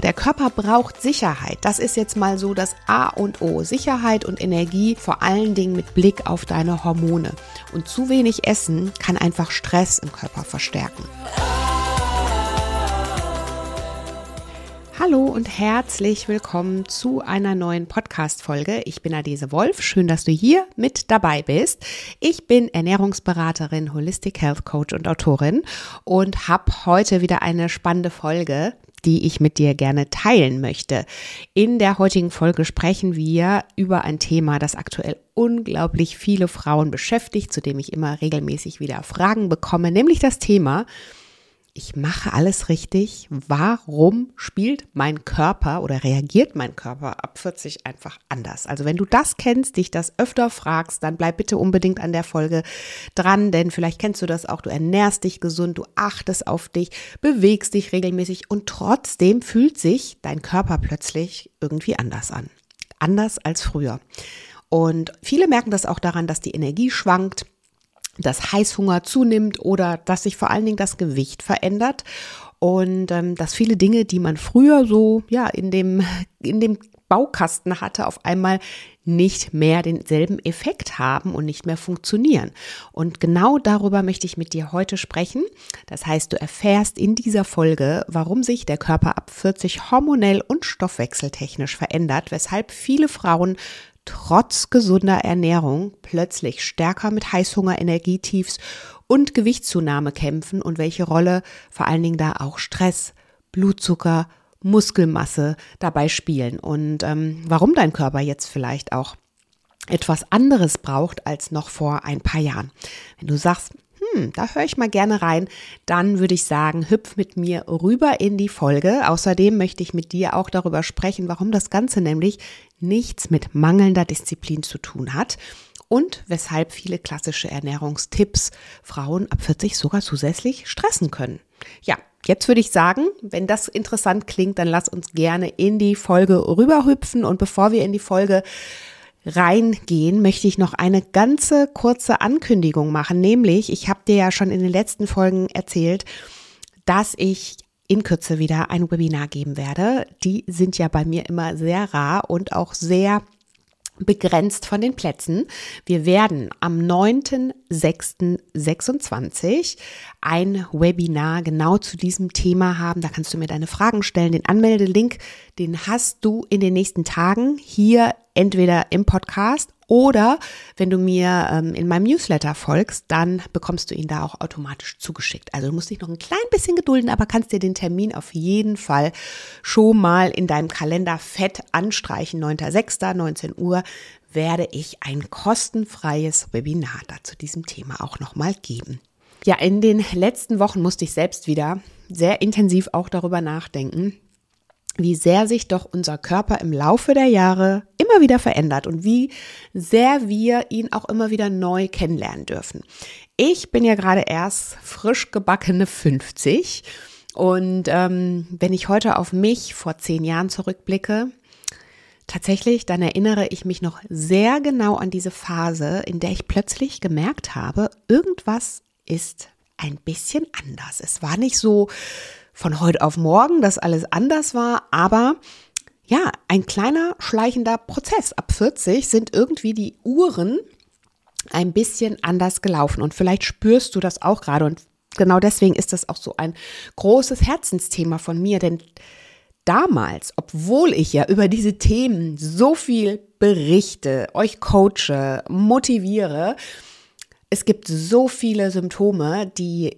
Der Körper braucht Sicherheit. Das ist jetzt mal so das A und O. Sicherheit und Energie, vor allen Dingen mit Blick auf deine Hormone. Und zu wenig Essen kann einfach Stress im Körper verstärken. Hallo und herzlich willkommen zu einer neuen Podcast-Folge. Ich bin Adese Wolf. Schön, dass du hier mit dabei bist. Ich bin Ernährungsberaterin, Holistic Health Coach und Autorin und habe heute wieder eine spannende Folge, die ich mit dir gerne teilen möchte. In der heutigen Folge sprechen wir über ein Thema, das aktuell unglaublich viele Frauen beschäftigt, zu dem ich immer regelmäßig wieder Fragen bekomme, nämlich das Thema: Ich mache alles richtig. Warum spielt mein Körper oder reagiert mein Körper ab 40 einfach anders? Also wenn du das kennst, dich das öfter fragst, dann bleib bitte unbedingt an der Folge dran, denn vielleicht kennst du das auch. Du ernährst dich gesund, du achtest auf dich, bewegst dich regelmäßig und trotzdem fühlt sich dein Körper plötzlich irgendwie anders an. Anders als früher. Und viele merken das auch daran, dass die Energie schwankt, dass Heißhunger zunimmt oder dass sich vor allen Dingen das Gewicht verändert und dass viele Dinge, die man früher so in dem Baukasten hatte, auf einmal nicht mehr denselben Effekt haben und nicht mehr funktionieren. Und genau darüber möchte ich mit dir heute sprechen. Das heißt, du erfährst in dieser Folge, warum sich der Körper ab 40 hormonell und stoffwechseltechnisch verändert, weshalb viele Frauen trotz gesunder Ernährung plötzlich stärker mit Heißhunger, Energietiefs und Gewichtszunahme kämpfen und welche Rolle vor allen Dingen da auch Stress, Blutzucker, Muskelmasse dabei spielen und warum dein Körper jetzt vielleicht auch etwas anderes braucht als noch vor ein paar Jahren. Wenn du sagst, da höre ich mal gerne rein, dann würde ich sagen, hüpf mit mir rüber in die Folge. Außerdem möchte ich mit dir auch darüber sprechen, warum das Ganze nämlich nichts mit mangelnder Disziplin zu tun hat und weshalb viele klassische Ernährungstipps Frauen ab 40 sogar zusätzlich stressen können. Ja, jetzt würde ich sagen, wenn das interessant klingt, dann lass uns gerne in die Folge rüberhüpfen und bevor wir in die Folge reingehen, möchte ich noch eine ganze kurze Ankündigung machen, nämlich ich habe dir ja schon in den letzten Folgen erzählt, dass ich in Kürze wieder ein Webinar geben werde. Die sind ja bei mir immer sehr rar und auch sehr begrenzt von den Plätzen. Wir werden am 9.6.26 ein Webinar genau zu diesem Thema haben. Da kannst du mir deine Fragen stellen. Den Anmeldelink, den hast du in den nächsten Tagen hier entweder im Podcast oder wenn du mir in meinem Newsletter folgst, dann bekommst du ihn da auch automatisch zugeschickt. Also du musst dich noch ein klein bisschen gedulden, aber kannst dir den Termin auf jeden Fall schon mal in deinem Kalender fett anstreichen. 9.6., 19 Uhr werde ich ein kostenfreies Webinar dazu diesem Thema auch nochmal geben. Ja, in den letzten Wochen musste ich selbst wieder sehr intensiv auch darüber nachdenken, wie sehr sich doch unser Körper im Laufe der Jahre immer wieder verändert und wie sehr wir ihn auch immer wieder neu kennenlernen dürfen. Ich bin ja gerade erst frisch gebackene 50 und wenn ich heute auf mich vor 10 Jahren zurückblicke, tatsächlich, dann erinnere ich mich noch sehr genau an diese Phase, in der ich plötzlich gemerkt habe, irgendwas ist ein bisschen anders. Es war nicht so von heute auf morgen, dass alles anders war, aber ja, ein kleiner schleichender Prozess. Ab 40 sind irgendwie die Uhren ein bisschen anders gelaufen und vielleicht spürst du das auch gerade und genau deswegen ist das auch so ein großes Herzensthema von mir, denn damals, obwohl ich ja über diese Themen so viel berichte, euch coache, motiviere, es gibt so viele Symptome, die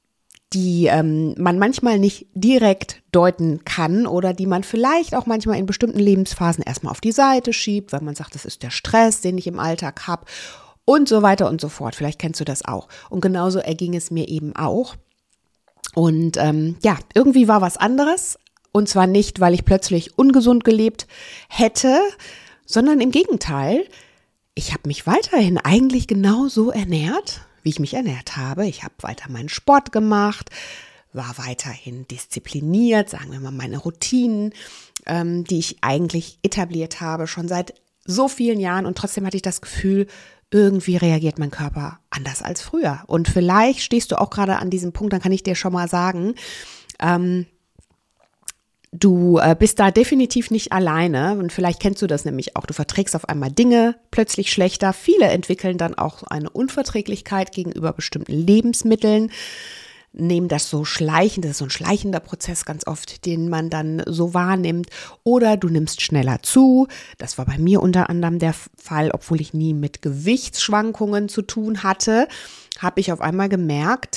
man manchmal nicht direkt deuten kann oder die man vielleicht auch manchmal in bestimmten Lebensphasen erstmal auf die Seite schiebt, weil man sagt, das ist der Stress, den ich im Alltag habe und so weiter und so fort. Vielleicht kennst du das auch. Und genauso erging es mir eben auch. Und irgendwie war was anderes. Und zwar nicht, weil ich plötzlich ungesund gelebt hätte, sondern im Gegenteil. Ich habe mich weiterhin eigentlich genauso ernährt, wie ich mich ernährt habe. Ich habe weiter meinen Sport gemacht, war weiterhin diszipliniert, sagen wir mal meine Routinen, die ich eigentlich etabliert habe, schon seit so vielen Jahren. Und trotzdem hatte ich das Gefühl, irgendwie reagiert mein Körper anders als früher. Und vielleicht stehst du auch gerade an diesem Punkt, dann kann ich dir schon mal sagen, Du bist da definitiv nicht alleine und vielleicht kennst du das nämlich auch. Du verträgst auf einmal Dinge plötzlich schlechter. Viele entwickeln dann auch eine Unverträglichkeit gegenüber bestimmten Lebensmitteln, nehmen das so schleichend, das ist so ein schleichender Prozess ganz oft, den man dann so wahrnimmt. Oder du nimmst schneller zu. Das war bei mir unter anderem der Fall, obwohl ich nie mit Gewichtsschwankungen zu tun hatte, habe ich auf einmal gemerkt,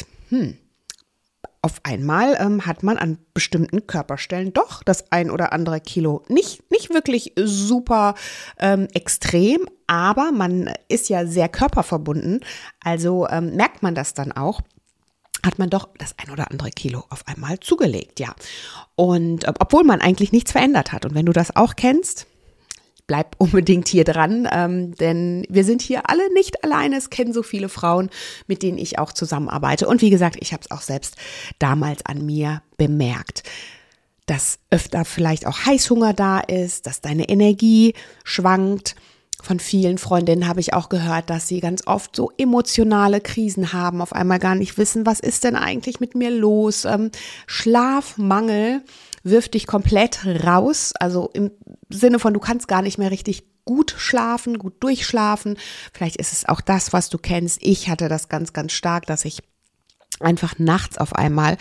auf einmal hat man an bestimmten Körperstellen doch das ein oder andere Kilo. Nicht wirklich super extrem, aber man ist ja sehr körperverbunden, also merkt man das dann auch, hat man doch das ein oder andere Kilo auf einmal zugelegt, ja. Und obwohl man eigentlich nichts verändert hat. Und wenn du das auch kennst, bleib unbedingt hier dran, denn wir sind hier alle nicht alleine. Es kennen so viele Frauen, mit denen ich auch zusammenarbeite. Und wie gesagt, ich habe es auch selbst damals an mir bemerkt, dass öfter vielleicht auch Heißhunger da ist, dass deine Energie schwankt. Von vielen Freundinnen habe ich auch gehört, dass sie ganz oft so emotionale Krisen haben, auf einmal gar nicht wissen, was ist denn eigentlich mit mir los? Schlafmangel wirft dich komplett raus, also im Sinne von, du kannst gar nicht mehr richtig gut schlafen, gut durchschlafen. Vielleicht ist es auch das, was du kennst. Ich hatte das ganz, ganz stark, dass ich einfach nachts auf einmal,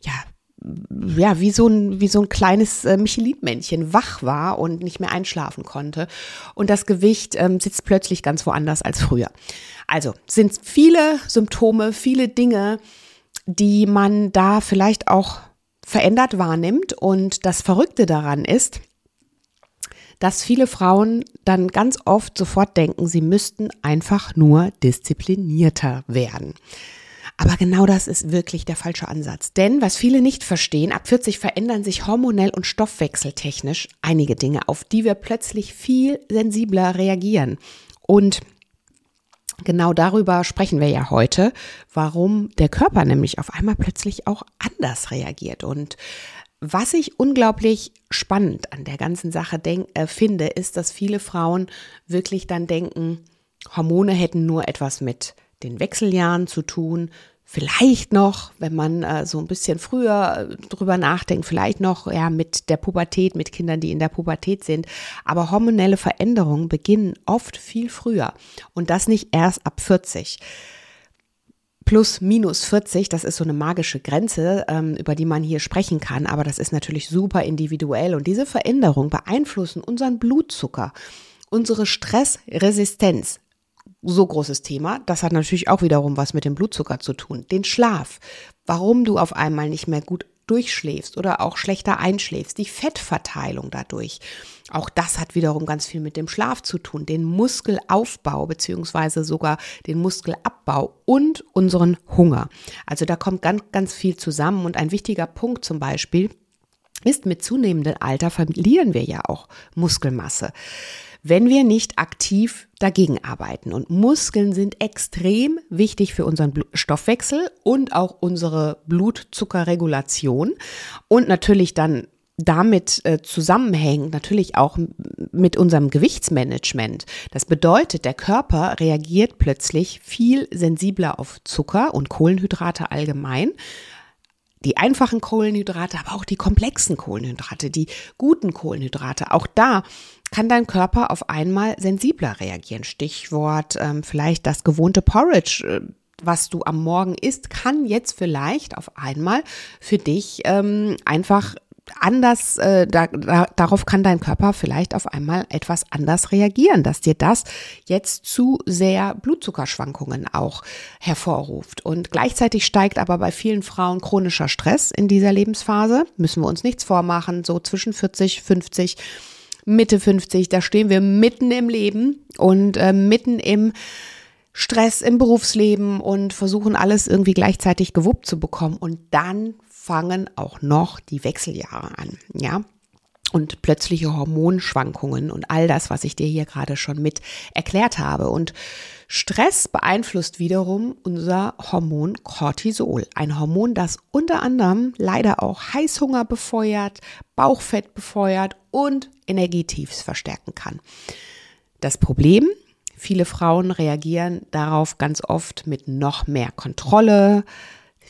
wie so ein kleines Michelin-Männchen wach war und nicht mehr einschlafen konnte. Und das Gewicht sitzt plötzlich ganz woanders als früher. Also sind viele Symptome, viele Dinge, die man da vielleicht auch verändert wahrnimmt. Und das Verrückte daran ist, dass viele Frauen dann ganz oft sofort denken, sie müssten einfach nur disziplinierter werden. Aber genau das ist wirklich der falsche Ansatz. Denn was viele nicht verstehen, ab 40 verändern sich hormonell und stoffwechseltechnisch einige Dinge, auf die wir plötzlich viel sensibler reagieren. Und genau darüber sprechen wir ja heute, warum der Körper nämlich auf einmal plötzlich auch anders reagiert. Und was ich unglaublich spannend an der ganzen Sache finde, ist, dass viele Frauen wirklich dann denken, Hormone hätten nur etwas mit den Wechseljahren zu tun, vielleicht noch, wenn man so ein bisschen früher drüber nachdenkt, vielleicht noch mit der Pubertät, mit Kindern, die in der Pubertät sind, aber hormonelle Veränderungen beginnen oft viel früher und das nicht erst ab 40. Plus, minus 40, das ist so eine magische Grenze, über die man hier sprechen kann, aber das ist natürlich super individuell und diese Veränderungen beeinflussen unseren Blutzucker, unsere Stressresistenz. So großes Thema, das hat natürlich auch wiederum was mit dem Blutzucker zu tun. Den Schlaf, warum du auf einmal nicht mehr gut durchschläfst oder auch schlechter einschläfst, die Fettverteilung dadurch. Auch das hat wiederum ganz viel mit dem Schlaf zu tun, den Muskelaufbau beziehungsweise sogar den Muskelabbau und unseren Hunger. Also da kommt ganz, ganz viel zusammen und ein wichtiger Punkt zum Beispiel ist, mit zunehmendem Alter verlieren wir ja auch Muskelmasse, wenn wir nicht aktiv dagegen arbeiten. Und Muskeln sind extrem wichtig für unseren Stoffwechsel und auch unsere Blutzuckerregulation und natürlich dann damit zusammenhängt natürlich auch mit unserem Gewichtsmanagement. Das bedeutet, der Körper reagiert plötzlich viel sensibler auf Zucker und Kohlenhydrate allgemein. Die einfachen Kohlenhydrate, aber auch die komplexen Kohlenhydrate, die guten Kohlenhydrate. Auch da kann dein Körper auf einmal sensibler reagieren. Stichwort vielleicht das gewohnte Porridge, was du am Morgen isst, kann jetzt vielleicht auf einmal für dich einfach anders, darauf kann dein Körper vielleicht auf einmal etwas anders reagieren, dass dir das jetzt zu sehr Blutzuckerschwankungen auch hervorruft. Und gleichzeitig steigt aber bei vielen Frauen chronischer Stress in dieser Lebensphase, müssen wir uns nichts vormachen, so zwischen 40, 50, Mitte 50, da stehen wir mitten im Leben und mitten im Stress im Berufsleben und versuchen alles irgendwie gleichzeitig gewuppt zu bekommen und dann fangen auch noch die Wechseljahre an, ja, und plötzliche Hormonschwankungen und all das, was ich dir hier gerade schon mit erklärt habe. Und Stress beeinflusst wiederum unser Hormon Cortisol, ein Hormon, das unter anderem leider auch Heißhunger befeuert, Bauchfett befeuert und Energietiefs verstärken kann. Das Problem: viele Frauen reagieren darauf ganz oft mit noch mehr Kontrolle,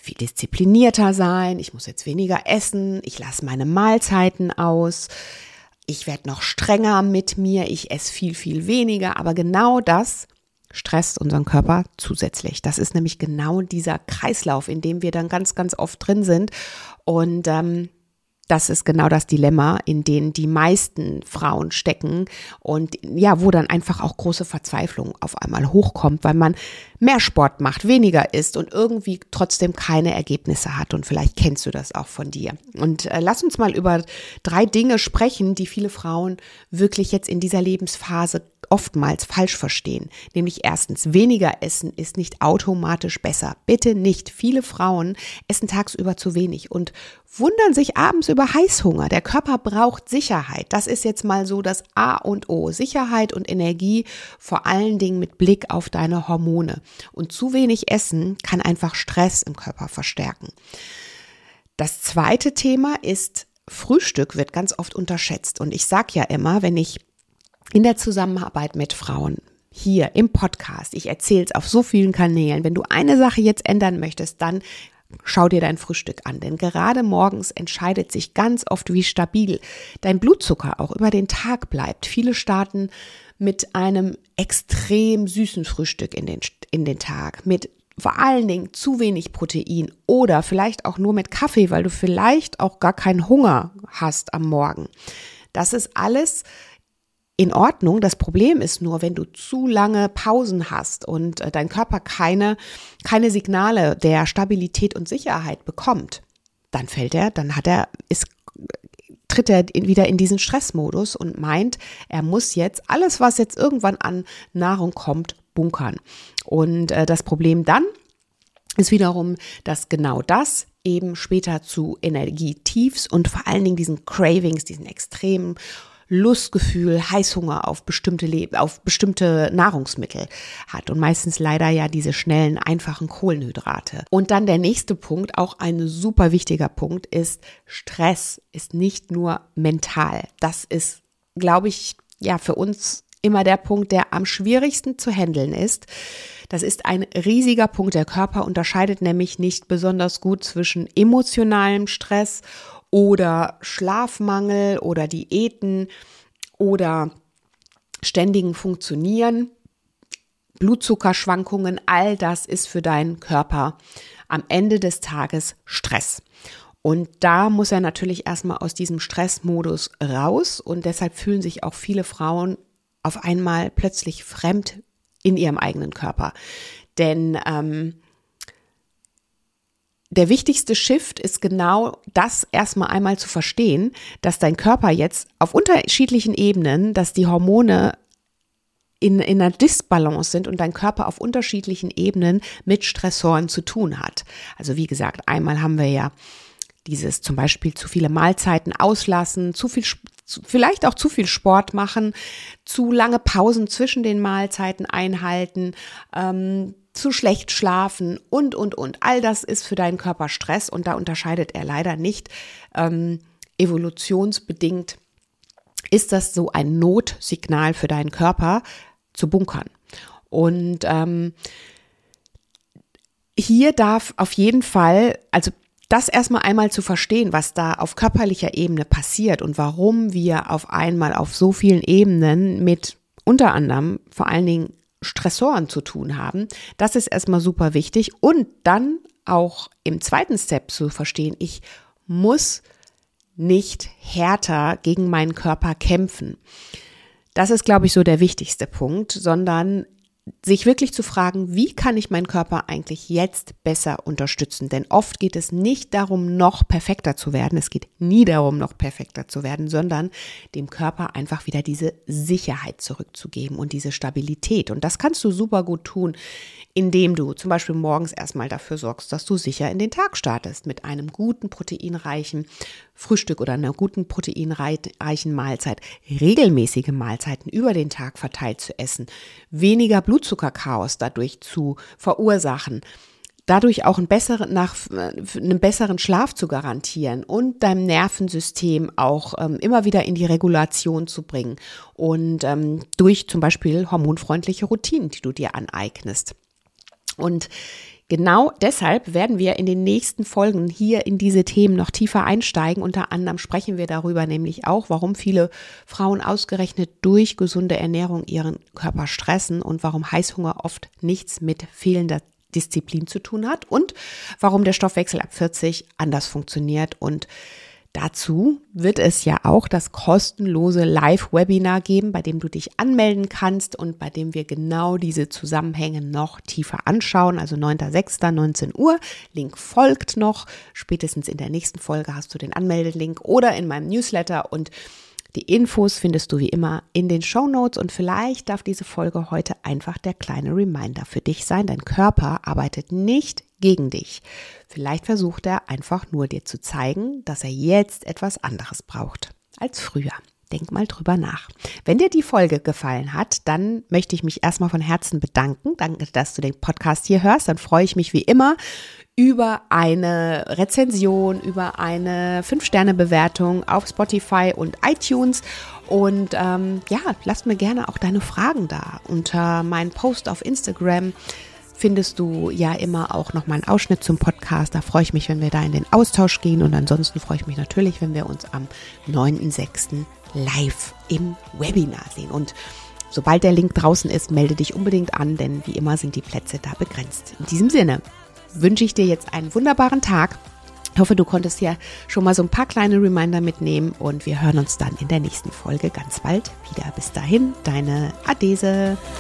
viel disziplinierter sein, ich muss jetzt weniger essen, ich lasse meine Mahlzeiten aus, ich werde noch strenger mit mir, ich esse viel, viel weniger, aber genau das stresst unseren Körper zusätzlich. Das ist nämlich genau dieser Kreislauf, in dem wir dann ganz, ganz oft drin sind und das ist genau das Dilemma, in dem die meisten Frauen stecken und ja, wo dann einfach auch große Verzweiflung auf einmal hochkommt, weil man mehr Sport macht, weniger isst und irgendwie trotzdem keine Ergebnisse hat. Und vielleicht kennst du das auch von dir. Und lass uns mal über 3 Dinge sprechen, die viele Frauen wirklich jetzt in dieser Lebensphase oftmals falsch verstehen. Nämlich erstens, weniger essen ist nicht automatisch besser. Bitte nicht. Viele Frauen essen tagsüber zu wenig und wundern sich abends über Heißhunger. Der Körper braucht Sicherheit. Das ist jetzt mal so das A und O. Sicherheit und Energie, vor allen Dingen mit Blick auf deine Hormone. Und zu wenig Essen kann einfach Stress im Körper verstärken. Das zweite Thema ist, Frühstück wird ganz oft unterschätzt. Und ich sage ja immer, wenn ich in der Zusammenarbeit mit Frauen hier im Podcast, ich erzähle es auf so vielen Kanälen, wenn du eine Sache jetzt ändern möchtest, dann schau dir dein Frühstück an, denn gerade morgens entscheidet sich ganz oft, wie stabil dein Blutzucker auch über den Tag bleibt. Viele starten mit einem extrem süßen Frühstück in den Tag, mit vor allen Dingen zu wenig Protein oder vielleicht auch nur mit Kaffee, weil du vielleicht auch gar keinen Hunger hast am Morgen. Das ist alles in Ordnung. Das Problem ist nur, wenn du zu lange Pausen hast und dein Körper keine Signale der Stabilität und Sicherheit bekommt, dann tritt er wieder in diesen Stressmodus und meint, er muss jetzt alles, was jetzt irgendwann an Nahrung kommt, bunkern. Und das Problem dann ist wiederum, dass genau das eben später zu Energietiefs und vor allen Dingen diesen Cravings, diesen extremen Lustgefühl, Heißhunger auf bestimmte Nahrungsmittel hat und meistens leider ja diese schnellen, einfachen Kohlenhydrate. Und dann der nächste Punkt, auch ein super wichtiger Punkt, ist, Stress ist nicht nur mental. Das ist, glaube ich, ja für uns immer der Punkt, der am schwierigsten zu handeln ist. Das ist ein riesiger Punkt. Der Körper unterscheidet nämlich nicht besonders gut zwischen emotionalem Stress oder Schlafmangel oder Diäten oder ständigen Funktionieren, Blutzuckerschwankungen, all das ist für deinen Körper am Ende des Tages Stress. Und da muss er natürlich erstmal aus diesem Stressmodus raus und deshalb fühlen sich auch viele Frauen auf einmal plötzlich fremd in ihrem eigenen Körper. Denn der wichtigste Shift ist genau das erstmal einmal zu verstehen, dass dein Körper jetzt auf unterschiedlichen Ebenen, dass die Hormone in einer Disbalance sind und dein Körper auf unterschiedlichen Ebenen mit Stressoren zu tun hat. Also wie gesagt, einmal haben wir ja dieses zum Beispiel zu viele Mahlzeiten auslassen, vielleicht auch zu viel Sport machen, zu lange Pausen zwischen den Mahlzeiten einhalten, zu schlecht schlafen und. All das ist für deinen Körper Stress und da unterscheidet er leider nicht. Evolutionsbedingt ist das so ein Notsignal für deinen Körper zu bunkern. Und hier darf auf jeden Fall, also das erstmal einmal zu verstehen, was da auf körperlicher Ebene passiert und warum wir auf einmal auf so vielen Ebenen mit unter anderem vor allen Dingen Stressoren zu tun haben, das ist erstmal super wichtig und dann auch im zweiten Step zu verstehen, ich muss nicht härter gegen meinen Körper kämpfen. Das ist, glaube ich, so der wichtigste Punkt, sondern sich wirklich zu fragen, wie kann ich meinen Körper eigentlich jetzt besser unterstützen? Denn oft geht es nicht darum, noch perfekter zu werden. Es geht nie darum, noch perfekter zu werden, sondern dem Körper einfach wieder diese Sicherheit zurückzugeben und diese Stabilität. Und das kannst du super gut tun, indem du zum Beispiel morgens erstmal dafür sorgst, dass du sicher in den Tag startest mit einem guten proteinreichen Frühstück oder einer guten proteinreichen Mahlzeit, regelmäßige Mahlzeiten über den Tag verteilt zu essen, weniger Blutzuckerchaos dadurch zu verursachen, dadurch auch einen besseren Schlaf zu garantieren und deinem Nervensystem auch immer wieder in die Regulation zu bringen und durch zum Beispiel hormonfreundliche Routinen, die du dir aneignest. Und Genau deshalb werden wir in den nächsten Folgen hier in diese Themen noch tiefer einsteigen. Unter anderem sprechen wir darüber nämlich auch, warum viele Frauen ausgerechnet durch gesunde Ernährung ihren Körper stressen und warum Heißhunger oft nichts mit fehlender Disziplin zu tun hat und warum der Stoffwechsel ab 40 anders funktioniert. Und dazu wird es ja auch das kostenlose Live-Webinar geben, bei dem du dich anmelden kannst und bei dem wir genau diese Zusammenhänge noch tiefer anschauen. Also 9.6., 19 Uhr. Link folgt noch. Spätestens in der nächsten Folge hast du den Anmeldelink oder in meinem Newsletter, und die Infos findest du wie immer in den Shownotes. Und vielleicht darf diese Folge heute einfach der kleine Reminder für dich sein. Dein Körper arbeitet nicht gegen dich. Vielleicht versucht er einfach nur dir zu zeigen, dass er jetzt etwas anderes braucht als früher. Denk mal drüber nach. Wenn dir die Folge gefallen hat, dann möchte ich mich erstmal von Herzen bedanken. Danke, dass du den Podcast hier hörst. Dann freue ich mich wie immer über eine Rezension, über eine 5-Sterne-Bewertung auf Spotify und iTunes. Und lass mir gerne auch deine Fragen da. Unter meinen Post auf Instagram findest du ja immer auch noch mal einen Ausschnitt zum Podcast. Da freue ich mich, wenn wir da in den Austausch gehen. Und ansonsten freue ich mich natürlich, wenn wir uns am 9.6. live im Webinar sehen. Und sobald der Link draußen ist, melde dich unbedingt an, denn wie immer sind die Plätze da begrenzt. In diesem Sinne wünsche ich dir jetzt einen wunderbaren Tag. Ich hoffe, du konntest ja schon mal so ein paar kleine Reminder mitnehmen und wir hören uns dann in der nächsten Folge ganz bald wieder. Bis dahin, deine Adese.